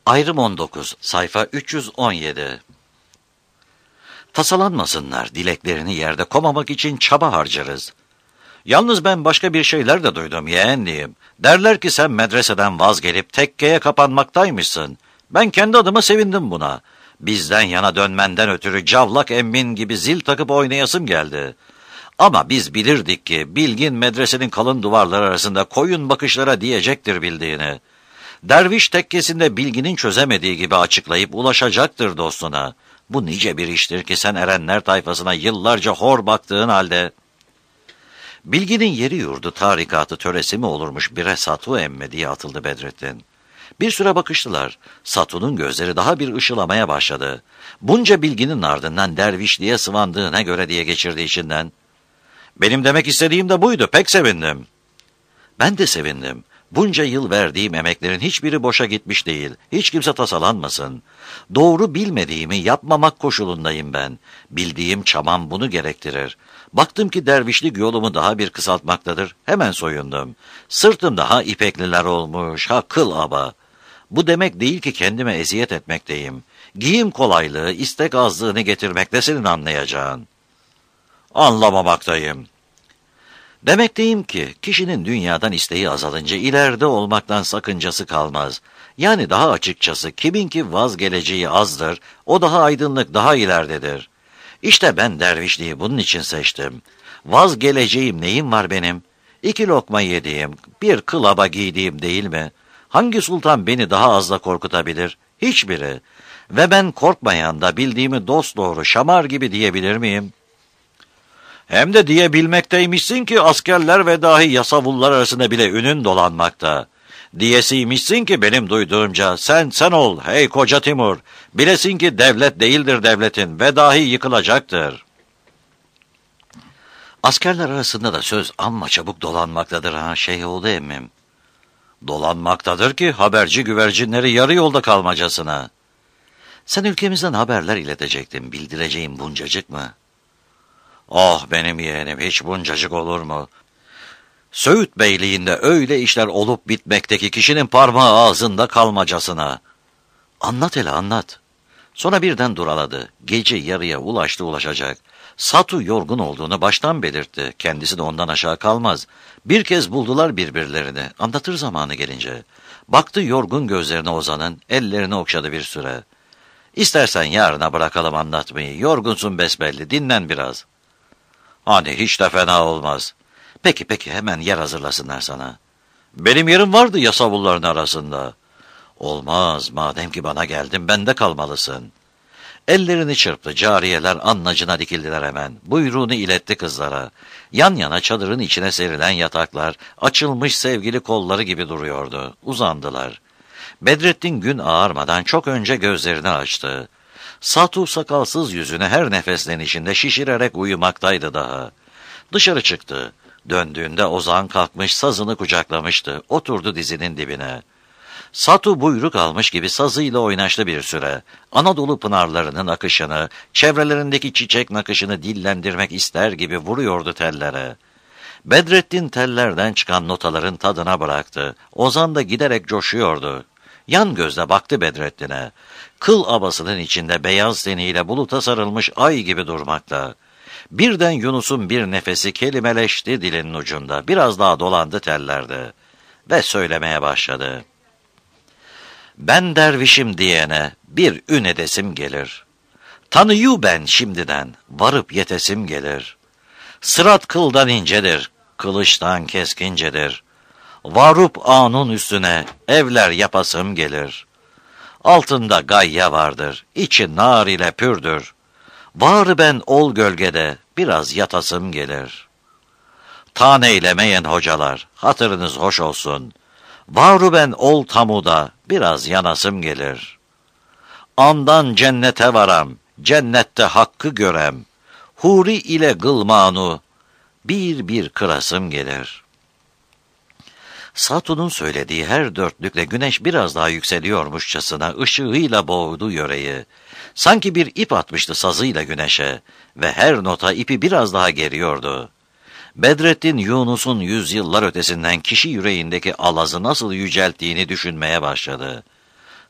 Ayrım 19, sayfa 317. Tasalanmasınlar, dileklerini yerde komamak için çaba harcarız. Yalnız ben başka bir şeyler de duydum yeğenliğim. Derler ki sen medreseden vazgelip tekkeye kapanmaktaymışsın. Ben kendi adıma sevindim buna. Bizden yana dönmenden ötürü cavlak emmin gibi zil takıp oynayasım geldi. Ama biz bilirdik ki bilgin medresenin kalın duvarları arasında koyun bakışlara diyecektir bildiğini. Derviş tekkesinde bilginin çözemediği gibi açıklayıp ulaşacaktır dostuna. Bu nice bir iştir ki sen erenler tayfasına yıllarca hor baktığın halde. Bilginin yeri yurdu tarikatı töresi mi olurmuş bire Satu emme diye atıldı Bedrettin. Bir süre bakıştılar. Satu'nun gözleri daha bir ışılamaya başladı. Bunca bilginin ardından dervişliğe sıvandığına göre diye geçirdi içinden. Benim demek istediğim de buydu, pek sevindim. Ben de sevindim. Bunca yıl verdiğim emeklerin hiçbiri boşa gitmiş değil. Hiç kimse tasalanmasın. Doğru bilmediğimi yapmamak koşulundayım ben. Bildiğim çamam bunu gerektirir. Baktım ki dervişlik yolumu daha bir kısaltmaktadır. Hemen soyundum. Sırtım daha ipekliler olmuş. Ha kıl aba. Bu demek değil ki kendime eziyet etmekteyim. Giyim kolaylığı, istek azlığını getirmekte senin anlayacağın. Anlamamaktayım. Demekteyim ki kişinin dünyadan isteği azalınca ileride olmaktan sakıncası kalmaz. Yani daha açıkçası kiminki vazgeleceği azdır, o daha aydınlık, daha ileridedir. İşte ben dervişliği bunun için seçtim. Vazgeleceğim neyim var benim? 2 lokma yediğim, bir kılaba giydiğim değil mi? Hangi sultan beni daha azla korkutabilir? Hiçbiri. Ve ben korkmayan da bildiğimi dosdoğru şamar gibi diyebilir miyim? Hem de diyebilmekteymişsin ki askerler ve dahi yasavullar arasında bile ünün dolanmakta. Diyesiymişsin ki benim duyduğumca sen ol hey koca Timur. Bilesin ki devlet değildir devletin ve dahi yıkılacaktır. Askerler arasında da söz amma çabuk dolanmaktadır ha Şeyhoğlu emmim. Dolanmaktadır ki haberci güvercinleri yarı yolda kalmacasına. Sen ülkemizden haberler iletecektin, bildireceğim buncacık mı? Oh benim yeğenim, hiç buncacık olur mu? Söğüt Beyliği'nde öyle işler olup bitmekteki kişinin parmağı ağzında kalmacasına. Anlat hele anlat. Sonra birden duraladı. Gece yarıya ulaşacak. Satu yorgun olduğunu baştan belirtti. Kendisi de ondan aşağı kalmaz. Bir kez buldular birbirlerini. Anlatır zamanı gelince. Baktı yorgun gözlerine Ozan'ın, ellerini okşadı bir süre. İstersen yarına bırakalım anlatmayı. Yorgunsun besbelli, dinlen biraz. Hani hiç de fena olmaz. Peki hemen yer hazırlasınlar sana. Benim yerim vardı yasavulların arasında. Olmaz, madem ki bana geldin bende kalmalısın. Ellerini çırptı, cariyeler annacına dikildiler hemen. Buyruğunu iletti kızlara. Yan yana çadırın içine serilen yataklar, açılmış sevgili kolları gibi duruyordu. Uzandılar. Bedrettin gün ağarmadan çok önce gözlerini açtı. Satu sakalsız yüzünü her nefeslenişinde şişirerek uyumaktaydı daha. Dışarı çıktı. Döndüğünde Ozan kalkmış sazını kucaklamıştı. Oturdu dizinin dibine. Satu buyruk almış gibi sazıyla oynaştı bir süre. Anadolu pınarlarının akışını, çevrelerindeki çiçek nakışını dillendirmek ister gibi vuruyordu tellere. Bedrettin tellerden çıkan notaların tadına bıraktı. Ozan da giderek coşuyordu. Yan gözle baktı Bedrettin'e. Kıl abasının içinde beyaz teniyle buluta sarılmış ay gibi durmakta. Birden Yunus'un bir nefesi kelimeleşti dilinin ucunda. Biraz daha dolandı tellerde. Ve söylemeye başladı. Ben dervişim diyene bir ün edesim gelir. Tanıyı ben şimdiden, varıp yetesim gelir. Sırat kıldan incedir, kılıçtan keskincedir. Varup anun üstüne evler yapasım gelir. Altında gayya vardır, içi nar ile pürdür. Var ben ol gölgede, biraz yatasım gelir. Taneylemeyen hocalar, hatırınız hoş olsun. Varu ben ol tamuda, biraz yanasım gelir. Andan cennete varam, cennette hakkı görem. Huri ile gılmanu, bir kırasım gelir. Satu'nun söylediği her dörtlükle güneş biraz daha yükseliyormuşçasına ışığıyla boğdu yöreyi. Sanki bir ip atmıştı sazıyla güneşe ve her nota ipi biraz daha geriyordu. Bedrettin Yunus'un yüzyıllar ötesinden kişi yüreğindeki alazı nasıl yücelttiğini düşünmeye başladı.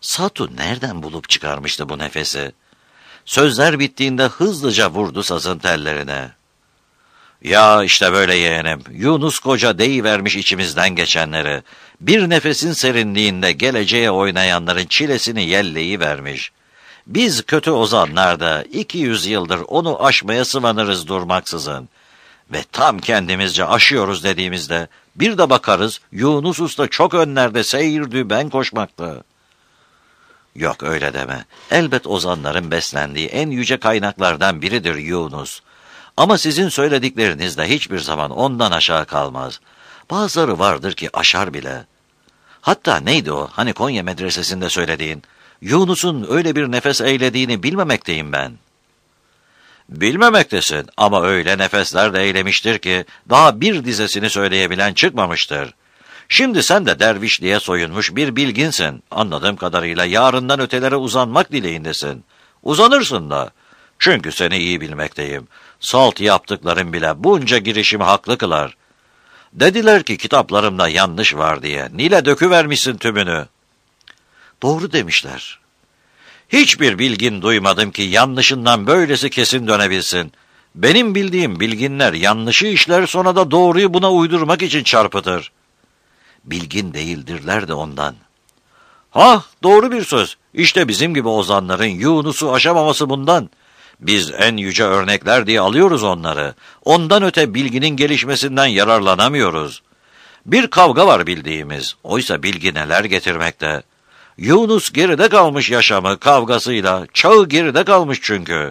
Satu nereden bulup çıkarmıştı bu nefesi? Sözler bittiğinde hızlıca vurdu sazın tellerine. Ya işte böyle yeğenim, Yunus Koca deyivermiş içimizden geçenleri. Bir nefesin serinliğinde geleceğe oynayanların çilesini yelleyivermiş. Biz kötü ozanlar da 200 yıldır onu aşmaya sıvanırız durmaksızın. Ve tam kendimizce aşıyoruz dediğimizde bir de bakarız Yunus Usta çok önlerde seyir düben koşmakta. Yok öyle deme. Elbet ozanların beslendiği en yüce kaynaklardan biridir Yunus. Ama sizin söyledikleriniz de hiçbir zaman ondan aşağı kalmaz. Bazıları vardır ki aşar bile. Hatta neydi o hani Konya medresesinde söylediğin? Yunus'un öyle bir nefes eylediğini bilmemekteyim ben. Bilmemektesin ama öyle nefesler de eylemiştir ki daha bir dizesini söyleyebilen çıkmamıştır. Şimdi sen de dervişliğe soyunmuş bir bilginsin. Anladığım kadarıyla yarından ötelere uzanmak dileğindesin. Uzanırsın da. Çünkü seni iyi bilmekteyim. Salt yaptıkların bile bunca girişimi haklı kılar. Dediler ki kitaplarımda yanlış var diye. Nile döküvermişsin tümünü. Doğru demişler. Hiçbir bilgin duymadım ki yanlışından böylesi kesin dönebilsin. Benim bildiğim bilginler yanlışı işler sonra da doğruyu buna uydurmak için çarpıtır. Bilgin değildirler de ondan. Doğru bir söz. İşte bizim gibi ozanların Yunus'u aşamaması bundan. Biz en yüce örnekler diye alıyoruz onları. Ondan öte bilginin gelişmesinden yararlanamıyoruz. Bir kavga var bildiğimiz. Oysa bilgi neler getirmekte. Yunus geride kalmış yaşamı kavgasıyla. Çağı geride kalmış çünkü.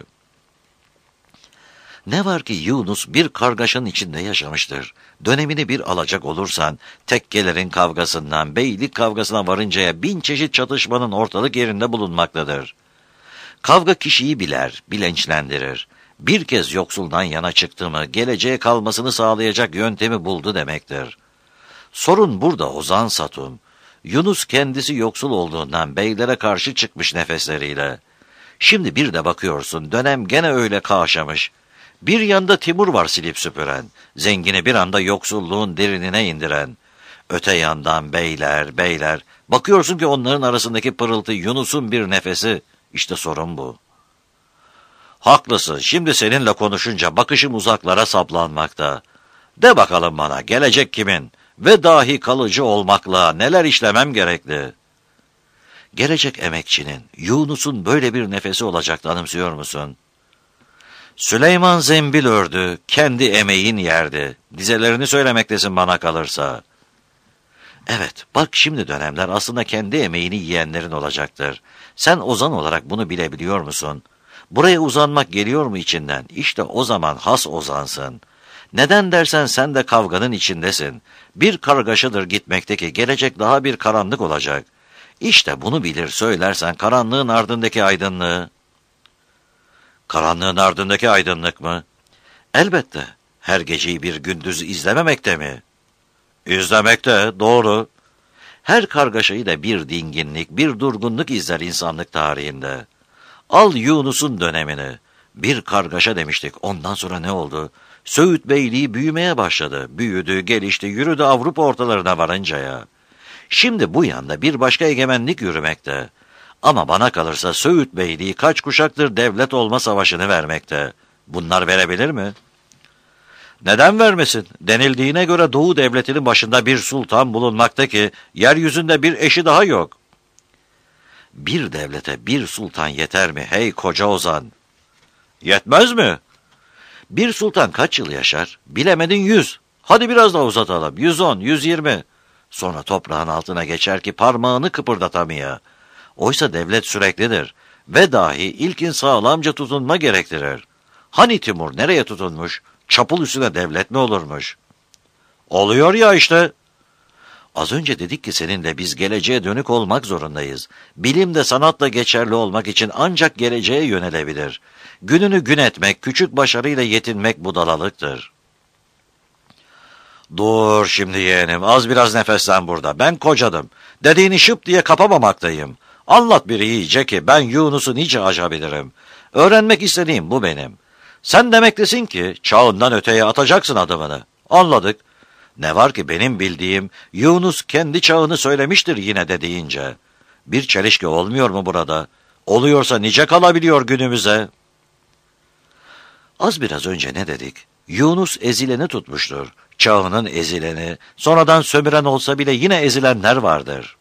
Ne var ki Yunus bir kargaşanın içinde yaşamıştır. Dönemini bir alacak olursan, tekkelerin kavgasından beylik kavgasına varıncaya 1000 çeşit çatışmanın ortalık yerinde bulunmaktadır. Kavga kişiyi biler, bilinçlendirir. Bir kez yoksuldan yana çıktı mı, geleceğe kalmasını sağlayacak yöntemi buldu demektir. Sorun burada Ozan Satum. Yunus kendisi yoksul olduğundan beylere karşı çıkmış nefesleriyle. Şimdi bir de bakıyorsun dönem gene öyle kaşamış. Bir yanda Timur var silip süpüren, zengini bir anda yoksulluğun derinine indiren. Öte yandan beyler, bakıyorsun ki onların arasındaki pırıltı Yunus'un bir nefesi. İşte sorun bu. Haklısın, şimdi seninle konuşunca bakışım uzaklara saplanmakta. De bakalım bana, gelecek kimin? Ve dahi kalıcı olmakla neler işlemem gerekli? Gelecek emekçinin, Yunus'un böyle bir nefesi olacak anımsıyor musun? Süleyman zembil ördü, kendi emeğin yerdi. Dizelerini söylemektesin bana kalırsa. Evet, bak şimdi dönemler aslında kendi emeğini yiyenlerin olacaktır. Sen ozan olarak bunu bilebiliyor musun? Buraya uzanmak geliyor mu içinden? İşte o zaman has ozansın. Neden dersen sen de kavganın içindesin. Bir kargaşadır gitmekteki, gelecek daha bir karanlık olacak. İşte bunu bilir söylersen karanlığın ardındaki aydınlığı. Karanlığın ardındaki aydınlık mı? Elbette. Her geceyi bir gündüz izlememekte mi? İzlemekte, doğru. Her kargaşayı da bir dinginlik, bir durgunluk izler insanlık tarihinde. Al Yunus'un dönemini. Bir kargaşa demiştik. Ondan sonra ne oldu? Söğüt Beyliği büyümeye başladı. Büyüdü, gelişti, yürüdü Avrupa ortalarına varıncaya. Şimdi bu yanda bir başka egemenlik yürümekte. Ama bana kalırsa Söğüt Beyliği kaç kuşaktır devlet olma savaşını vermekte. Bunlar verebilir mi? Neden vermesin? Denildiğine göre Doğu Devleti'nin başında bir sultan bulunmakta ki yeryüzünde bir eşi daha yok. Bir devlete bir sultan yeter mi hey koca ozan? Yetmez mi? Bir sultan kaç yıl yaşar? Bilemedin 100. Hadi biraz daha uzatalım. 110, 120. Sonra toprağın altına geçer ki parmağını kıpırdatamıyor. Oysa devlet süreklidir. Ve dahi ilkin sağlamca tutunma gerektirir. Hani Timur nereye tutunmuş? Çapul üstüne devlet mi olurmuş? Oluyor ya işte. Az önce dedik ki seninle biz geleceğe dönük olmak zorundayız. Bilim de sanatla geçerli olmak için ancak geleceğe yönelebilir. Gününü gün etmek, küçük başarıyla yetinmek budalalıktır. Dur şimdi yeğenim, az biraz nefeslen burada. Ben kocadım. Dediğini şıp diye kapamamaktayım. Anlat bir iyice ki ben Yunus'u nice aşabilirim. Öğrenmek istediğim bu benim. Sen demektesin ki çağından öteye atacaksın adımını. Anladık. Ne var ki benim bildiğim Yunus kendi çağını söylemiştir yine de deyince. Bir çelişki olmuyor mu burada? Oluyorsa nice kalabiliyor günümüze? Az biraz önce ne dedik? Yunus ezileni tutmuştur. Çağının ezileni, sonradan sömüren olsa bile yine ezilenler vardır.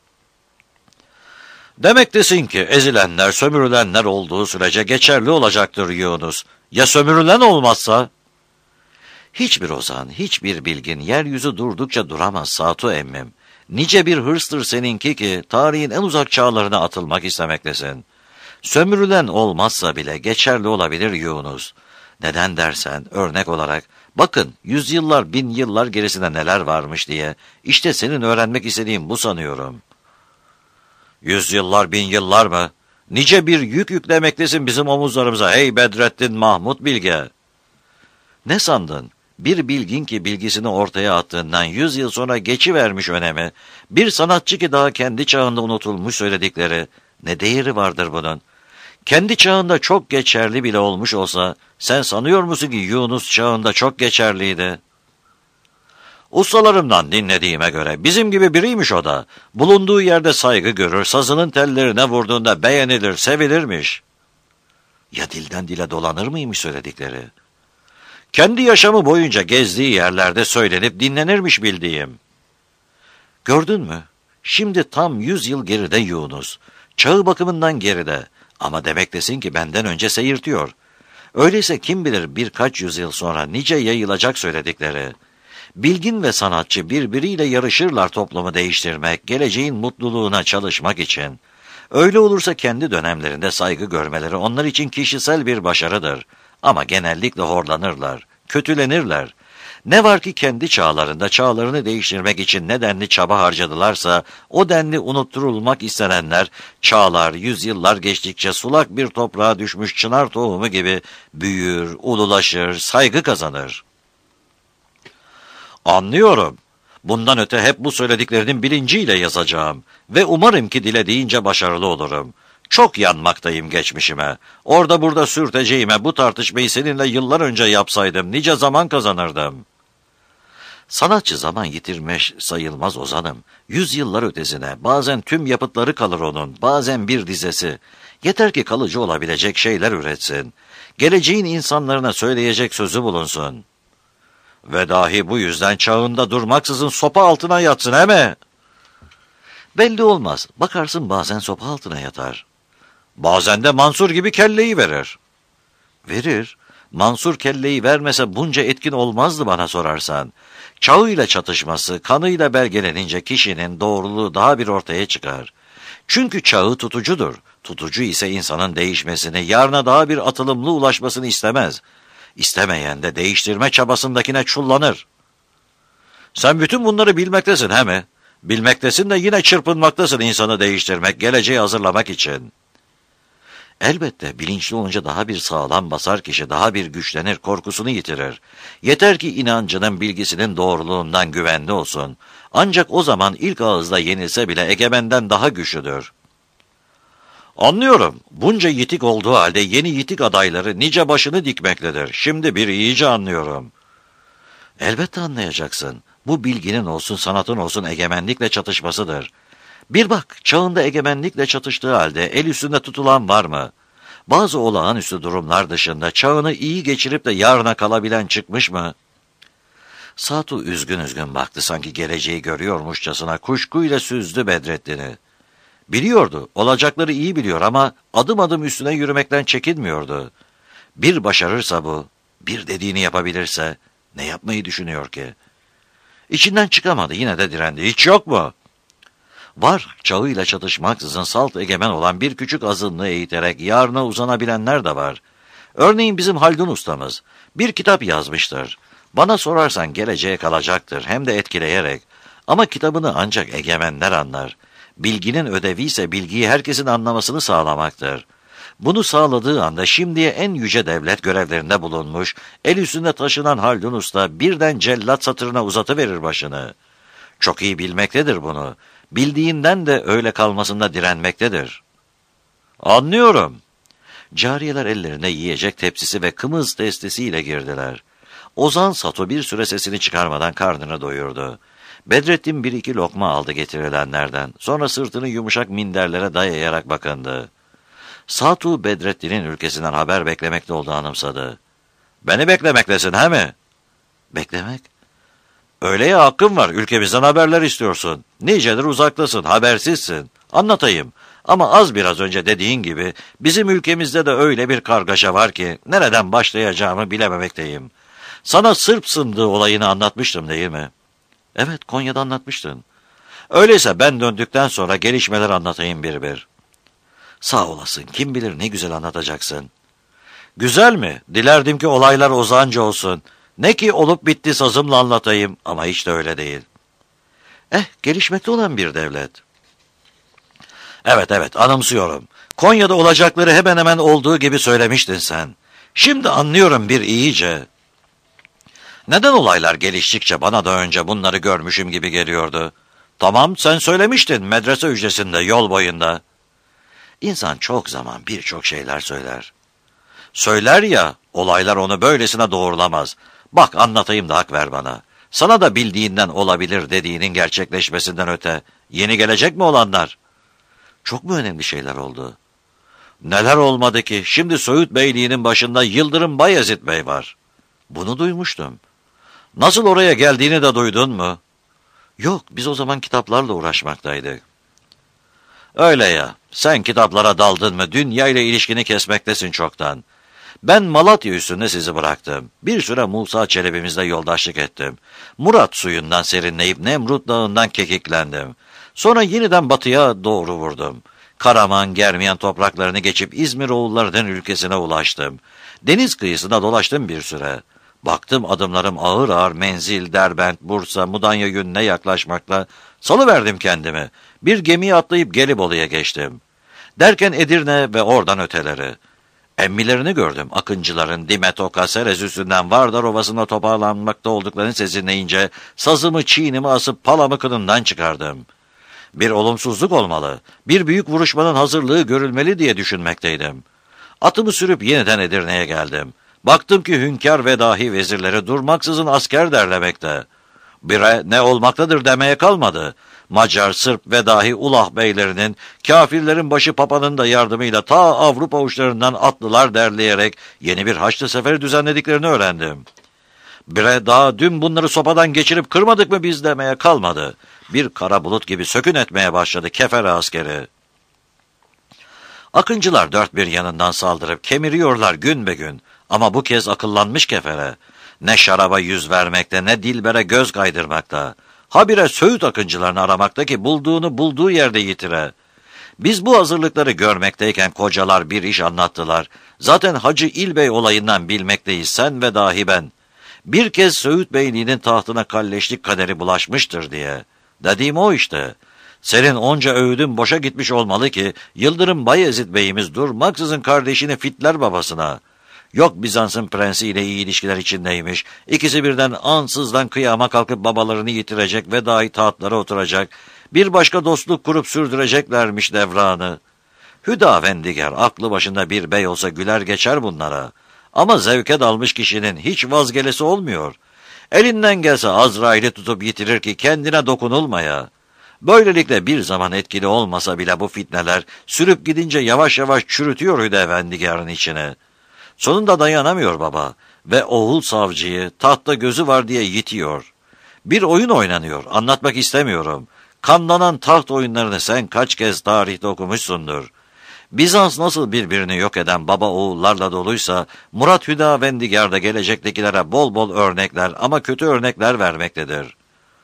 Demektesin ki ezilenler, sömürülenler olduğu sürece geçerli olacaktır Yunus. Ya sömürülen olmazsa? Hiçbir ozan, hiçbir bilgin yeryüzü durdukça duramaz Satu emmim. Nice bir hırstır seninki ki tarihin en uzak çağlarına atılmak istemektesin. Sömürülen olmazsa bile geçerli olabilir Yunus. Neden dersen örnek olarak bakın yüzyıllar, bin yıllar gerisinde neler varmış diye işte senin öğrenmek istediğin bu sanıyorum. Yüzyıllar, bin yıllar mı? Nice bir yük yüklemektesin bizim omuzlarımıza hey Bedrettin Mahmut Bilge. Ne sandın? Bir bilgin ki bilgisini ortaya attığından 100 yıl sonra geçivermiş önemi, bir sanatçı ki daha kendi çağında unutulmuş söyledikleri, ne değeri vardır bunun? Kendi çağında çok geçerli bile olmuş olsa, sen sanıyor musun ki Yunus çağında çok geçerliydi? Ustalarımdan dinlediğime göre bizim gibi biriymiş o da. Bulunduğu yerde saygı görür, sazının tellerine vurduğunda beğenilir, sevilirmiş. Ya dilden dile dolanır mıymış söyledikleri? Kendi yaşamı boyunca gezdiği yerlerde söylenip dinlenirmiş bildiğim. Gördün mü? Şimdi tam 100 yıl geride Yunus. Çağı bakımından geride. Ama demektesin ki benden önce seyirtiyor. Öyleyse kim bilir birkaç yüzyıl sonra nice yayılacak söyledikleri. Bilgin ve sanatçı birbiriyle yarışırlar toplumu değiştirmek, geleceğin mutluluğuna çalışmak için. Öyle olursa kendi dönemlerinde saygı görmeleri onlar için kişisel bir başarıdır. Ama genellikle horlanırlar, kötülenirler. Ne var ki kendi çağlarında çağlarını değiştirmek için ne denli çaba harcadılarsa, o denli unutturulmak istenenler, çağlar, yüzyıllar geçtikçe sulak bir toprağa düşmüş çınar tohumu gibi büyür, ululaşır, saygı kazanır. Anlıyorum. Bundan öte hep bu söylediklerinin bilinciyle yazacağım ve umarım ki dilediğince başarılı olurum. Çok yanmaktayım geçmişime. Orada burada sürteceğime bu tartışmayı seninle yıllar önce yapsaydım nice zaman kazanırdım. Sanatçı zaman yitirmiş sayılmaz ozanım. Yüzyıllar ötesine bazen tüm yapıtları kalır onun, bazen bir dizesi. Yeter ki kalıcı olabilecek şeyler üretsin. Geleceğin insanlarına söyleyecek sözü bulunsun. Ve dahi bu yüzden çağında durmaksızın sopa altına yatsın he mi? Belli olmaz. Bakarsın bazen sopa altına yatar. Bazen de Mansur gibi kelleyi verir. Verir. Mansur kelleyi vermese bunca etkin olmazdı bana sorarsan. Çağıyla çatışması, kanıyla belgelenince kişinin doğruluğu daha bir ortaya çıkar. Çünkü çağı tutucudur. Tutucu ise insanın değişmesini, yarına daha bir atılımlı ulaşmasını istemez. İstemeyen de değiştirme çabasındakine çullanır. Sen bütün bunları bilmektesin he mi? Bilmektesin de yine çırpınmaktasın insanı değiştirmek, geleceği hazırlamak için. Elbette bilinçli olunca daha bir sağlam basar kişi, daha bir güçlenir, korkusunu yitirir. Yeter ki inancının, bilgisinin doğruluğundan güvenli olsun. Ancak o zaman ilk ağızda yenilse bile egemenden daha güçlüdür. Anlıyorum. Bunca yitik olduğu halde yeni yitik adayları nice başını dikmektedir. Şimdi bir iyice anlıyorum. Elbette anlayacaksın. Bu bilginin olsun, sanatın olsun egemenlikle çatışmasıdır. Bir bak, çağında egemenlikle çatıştığı halde el üstünde tutulan var mı? Bazı olağanüstü durumlar dışında çağını iyi geçirip de yarına kalabilen çıkmış mı? Satu üzgün üzgün baktı, sanki geleceği görüyormuşçasına kuşkuyla süzdü Bedrettin'i. Biliyordu, olacakları iyi biliyor ama adım adım üstüne yürümekten çekinmiyordu. Bir başarırsa bu, bir dediğini yapabilirse ne yapmayı düşünüyor ki? İçinden çıkamadı, yine de direndi. Hiç yok mu? Var, çağıyla çatışmaksızın salt egemen olan bir küçük azınlığı eğiterek yarına uzanabilenler de var. Örneğin bizim Haldun ustamız bir kitap yazmıştır. Bana sorarsan geleceğe kalacaktır, hem de etkileyerek. Ama kitabını ancak egemenler anlar. Bilginin ödevi ise bilgiyi herkesin anlamasını sağlamaktır. Bunu sağladığı anda şimdiye en yüce devlet görevlerinde bulunmuş, el üstünde taşınan Haldun Usta birden cellat satırına uzatıverir başını. Çok iyi bilmektedir bunu. Bildiğinden de öyle kalmasında direnmektedir. Anlıyorum. Cariyeler ellerine yiyecek tepsisi ve kımız testisiyle girdiler. Ozan Sato bir süre sesini çıkarmadan karnını doyurdu. Bedrettin bir iki lokma aldı getirilenlerden. Sonra sırtını yumuşak minderlere dayayarak bakındı. Satu Bedrettin'in ülkesinden haber beklemekte olduğu anımsadı. Beni beklemeklesin he mi? Beklemek? Öyle ya, hakkın var, ülkemizden haberler istiyorsun. Nicedir uzaktasın, habersizsin. Anlatayım. Ama az biraz önce dediğin gibi bizim ülkemizde de öyle bir kargaşa var ki nereden başlayacağımı bilememekteyim. Sana Sırp sındığı olayını anlatmıştım değil mi? Evet, Konya'da anlatmıştın. Öyleyse ben döndükten sonra gelişmeler anlatayım bir bir. Sağ olasın, kim bilir ne güzel anlatacaksın. Güzel mi? Dilerdim ki olaylar ozanca olsun. Ne ki olup bitti sazımla anlatayım ama hiç de öyle değil. Gelişmekte olan bir devlet. Evet, anımsıyorum. Konya'da olacakları hemen hemen olduğu gibi söylemiştin sen. Şimdi anlıyorum bir iyice. Neden olaylar geliştikçe bana da önce bunları görmüşüm gibi geliyordu? Tamam, sen söylemiştin medrese hücresinde, yol boyunda. İnsan çok zaman birçok şeyler söyler. Söyler ya, olaylar onu böylesine doğrulamaz. Bak anlatayım da hak ver bana. Sana da bildiğinden olabilir dediğinin gerçekleşmesinden öte yeni gelecek mi olanlar? Çok mu önemli şeyler oldu? Neler olmadı ki? Şimdi Söğüt Beyliği'nin başında Yıldırım Bayezid Bey var. Bunu duymuştum. Nasıl oraya geldiğini de duydun mu? Yok, biz o zaman kitaplarla uğraşmaktaydık. Öyle ya, sen kitaplara daldın mı dünya ile ilişkini kesmektesin çoktan. Ben Malatya üstünde sizi bıraktım. Bir süre Musa Çelebi'mizle yoldaşlık ettim. Murat suyundan serinleyip Nemrut Dağı'ndan kekiklendim. Sonra yeniden batıya doğru vurdum. Karaman, Germiyan topraklarını geçip İzmir oğullarının ülkesine ulaştım. Deniz kıyısında dolaştım bir süre. Baktım adımlarım ağır ağır menzil, Derbent, Bursa, Mudanya yönüne yaklaşmakla. Salıverdim kendimi. Bir gemiye atlayıp Gelibolu'ya geçtim. Derken Edirne ve oradan öteleri. Emmilerini gördüm. Akıncıların Dimetoka, Serez üstünden Vardar Ovası'na toparlanmakta olduklarını sezinleyince sazımı çiğnimi asıp palamı kınından çıkardım. Bir olumsuzluk olmalı, bir büyük vuruşmanın hazırlığı görülmeli diye düşünmekteydim. Atımı sürüp yeniden Edirne'ye geldim. Baktım ki hünkâr ve dahi vezirleri durmaksızın asker derlemekte. Bire ne olmaktadır demeye kalmadı. Macar, Sırp ve dahi Ulah beylerinin, kâfirlerin başı papanın da yardımıyla ta Avrupa uçlarından atlılar derleyerek yeni bir Haçlı seferi düzenlediklerini öğrendim. Bire daha dün bunları sopadan geçirip kırmadık mı biz demeye kalmadı. Bir kara bulut gibi sökün etmeye başladı kefere askeri. Akıncılar dört bir yanından saldırıp kemiriyorlar gün be gün. Ama bu kez akıllanmış kefere. Ne şaraba yüz vermekte ne dilbere göz kaydırmakta. Habire Söğüt akıncılarını aramakta ki bulduğunu bulduğu yerde yitire. Biz bu hazırlıkları görmekteyken kocalar bir iş anlattılar. Zaten Hacı İlbey olayından bilmekteyiz sen ve dahi ben. Bir kez Söğüt Beyliği'nin tahtına kalleşlik kaderi bulaşmıştır diye. Dediğim o işte. Senin onca öğüdün boşa gitmiş olmalı ki Yıldırım Bayezid Bey'imiz durmaksızın kardeşini fitler babasına. Yok Bizans'ın prensiyle iyi ilişkiler içindeymiş. İkisi birden ansızdan kıyama kalkıp babalarını yitirecek ve dahi tahtlara oturacak. Bir başka dostluk kurup sürdüreceklermiş devranı. Hüdavendigar aklı başında bir bey olsa güler geçer bunlara. Ama zevke dalmış kişinin hiç vazgelesi olmuyor. Elinden gelse Azrail'i tutup yitirir ki kendine dokunulmaya. Böylelikle bir zaman etkili olmasa bile bu fitneler sürüp gidince yavaş yavaş çürütüyor Hüdavendigar'ın içine. Sonunda dayanamıyor baba ve oğul savcıyı tahtta gözü var diye yitiyor. Bir oyun oynanıyor, anlatmak istemiyorum. Kanlanan taht oyunlarını sen kaç kez tarihte okumuşsundur. Bizans nasıl birbirini yok eden baba oğullarla doluysa, Murat Hüdavendigar da gelecektekilere bol bol örnekler ama kötü örnekler vermektedir.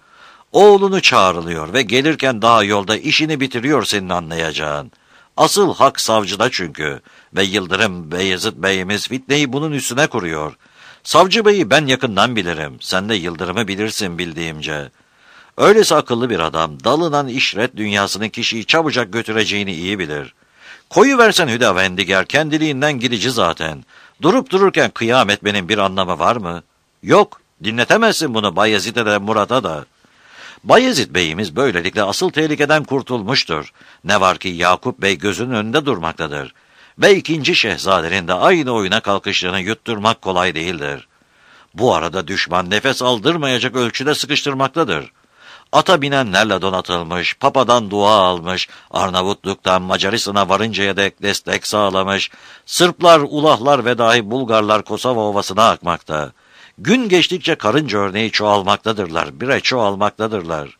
Oğlunu çağrılıyor ve gelirken daha yolda işini bitiriyor senin anlayacağın. Asıl hak savcıda çünkü ve Yıldırım Beyazıt Bey'imiz fitneyi bunun üstüne kuruyor. Savcı Bey'i ben yakından bilirim, sen de Yıldırım'ı bilirsin bildiğimce. Öyleyse akıllı bir adam, dalınan işret dünyasının kişiyi çabucak götüreceğini iyi bilir. Koyuversen Hüdavendigar kendiliğinden gidici zaten. Durup dururken kıyam etmenin bir anlamı var mı? Yok, dinletemezsin bunu Bayezid'e de Murat'a da. Bayezid Bey'imiz böylelikle asıl tehlikeden kurtulmuştur. Ne var ki Yakup Bey gözünün önünde durmaktadır. Ve ikinci şehzadenin de aynı oyuna kalkıştığını yutturmak kolay değildir. Bu arada düşman nefes aldırmayacak ölçüde sıkıştırmaktadır. Ata binenlerle donatılmış, Papa'dan dua almış, Arnavutluk'tan Macaristan'a varıncaya dek destek sağlamış, Sırplar, Ulahlar ve dahi Bulgarlar Kosova Ovası'na akmakta. Gün geçtikçe karınca örneği çoğalmaktadırlar, bire çoğalmaktadırlar.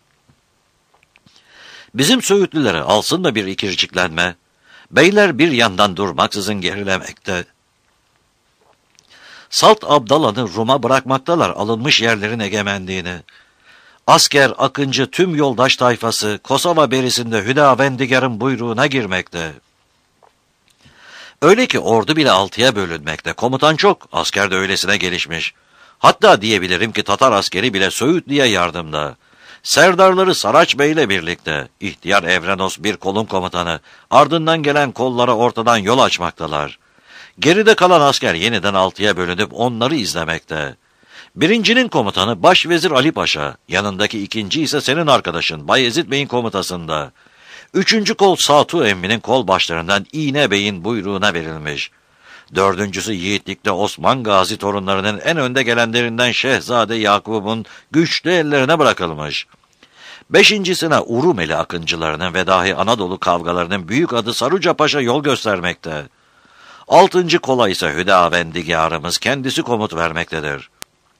Bizim Söğütlülere alsın da bir ikirciklenme. Beyler bir yandan durmaksızın gerilemekte. Salt Abdala'nı Rum'a bırakmaktalar alınmış yerlerin egemenliğini. Asker, akıncı, tüm yoldaş tayfası Kosova berisinde Hüdavendigar'ın buyruğuna girmekte. Öyle ki ordu bile 6'ya bölünmekte. Komutan çok, asker de öylesine gelişmiş. Hatta diyebilirim ki Tatar askeri bile Söğütlü'ye yardımda. Serdarları Saraç Bey ile birlikte, ihtiyar Evrenos bir kolun komutanı, ardından gelen kollara ortadan yol açmaktalar. Geride kalan asker yeniden 6'ya bölünüp onları izlemekte. Birincinin komutanı Başvezir Ali Paşa, yanındaki ikinci ise senin arkadaşın Bayezid Bey'in komutasında. Üçüncü kol Satu Emmi'nin kol başlarından İğne Bey'in buyruğuna verilmiş. Dördüncüsü yiğitlikte Osman Gazi torunlarının en önde gelenlerinden Şehzade Yakup'un güçlü ellerine bırakılmış. Beşincisine Urumeli akıncılarının ve dahi Anadolu kavgalarının büyük adı Saruca Paşa yol göstermekte. Altıncı kola ise Hüdavendigarımız kendisi komut vermektedir.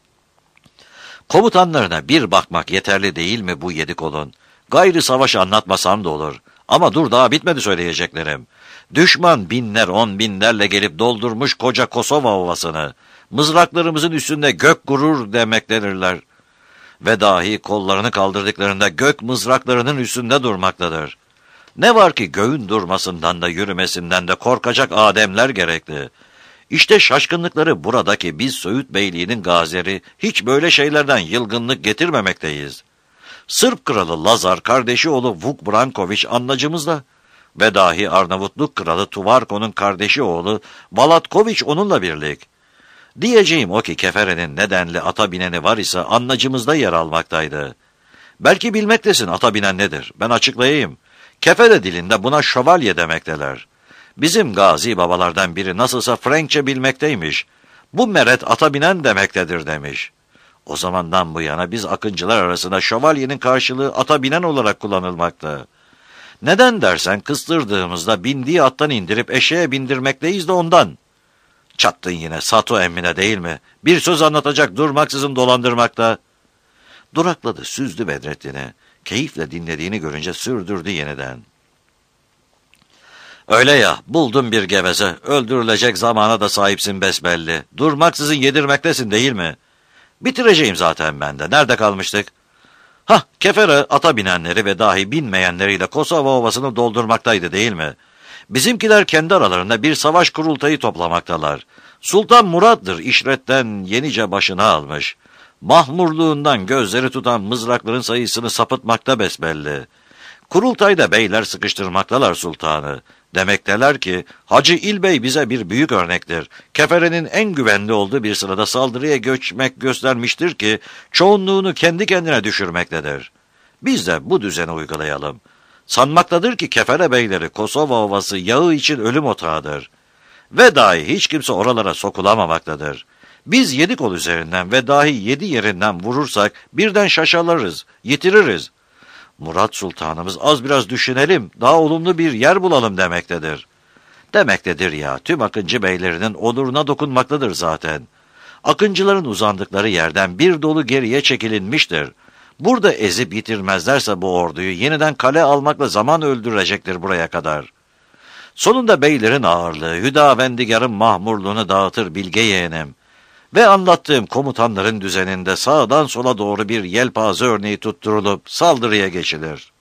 Komutanlarına bir bakmak yeterli değil mi bu 7 kolun? Gayrı savaşı anlatmasam da olur. Ama dur daha bitmedi söyleyeceklerim. Düşman binler 10 binlerle gelip doldurmuş koca Kosova Ovası'nı. Mızraklarımızın üstünde gök gurur demektedirler. Ve dahi kollarını kaldırdıklarında gök mızraklarının üstünde durmaktadır. Ne var ki göğün durmasından da yürümesinden de korkacak ademler gerekli. İşte şaşkınlıkları buradaki biz Söğüt Beyliği'nin gazileri hiç böyle şeylerden yılgınlık getirmemekteyiz. Sırp kralı Lazar kardeşi oğlu Vuk Brankoviç anlacımızla ve dahi Arnavutluk kralı Tuvarko'nun kardeşi oğlu Valatkoviç onunla birlik. Diyeceğim o ki Kefere'nin nedenli ata bineni var ise anlacımızda yer almaktaydı. Belki bilmektesin ata binen nedir? Ben açıklayayım. Kefere dilinde buna şövalye demekteler. Bizim gazi babalardan biri nasılsa Frenkçe bilmekteymiş. Bu meret ata binen demektedir demiş. O zamandan bu yana biz akıncılar arasında şövalyenin karşılığı ata binen olarak kullanılmakta. Neden dersen kıstırdığımızda bindiği attan indirip eşeğe bindirmekteyiz de ondan. Çattın yine Sato emmine değil mi? Bir söz anlatacak durmaksızın dolandırmakta. Durakladı süzdü Bedrettin'i. Keyifle dinlediğini görünce sürdürdü yeniden. Öyle ya, buldum bir geveze, öldürülecek zamana da sahipsin besbelli. Durmaksızın yedirmektesin değil mi? Bitireceğim zaten ben de. Nerede kalmıştık? Kefere ata binenleri ve dahi binmeyenleriyle Kosova Ovası'nı doldurmaktaydı değil mi? Bizimkiler kendi aralarında bir savaş kurultayı toplamaktalar. Sultan Murad'dır işretten yenice başına almış. Mahmurluğundan gözleri tutan mızrakların sayısını sapıtmakta besbelli. Kurultayda beyler sıkıştırmaktalar sultanı. Demekteler ki Hacı İlbey bize bir büyük örnektir. Kefere'nin en güvenli olduğu bir sırada saldırıya göstermiştir ki çoğunluğunu kendi kendine düşürmektedir. Biz de bu düzeni uygulayalım. Sanmaktadır ki Kefere beyleri Kosova Ovası yağı için ölüm otağıdır. Ve dahi hiç kimse oralara sokulamamaktadır. Biz 7 kol üzerinden ve dahi 7 yerinden vurursak birden şaşalarız, yitiririz. Murat Sultanımız az biraz düşünelim, daha olumlu bir yer bulalım demektedir. Demektedir ya, tüm Akıncı beylerinin onuruna dokunmaktadır zaten. Akıncıların uzandıkları yerden bir dolu geriye çekilinmiştir. Burada ezip yitirmezlerse bu orduyu yeniden kale almakla zaman öldürecektir buraya kadar. Sonunda beylerin ağırlığı, Hüdavendigar'ın mahmurluğunu dağıtır bilge yeğenim. Ve anlattığım komutanların düzeninde sağdan sola doğru bir yelpaze örneği tutturulup saldırıya geçilir.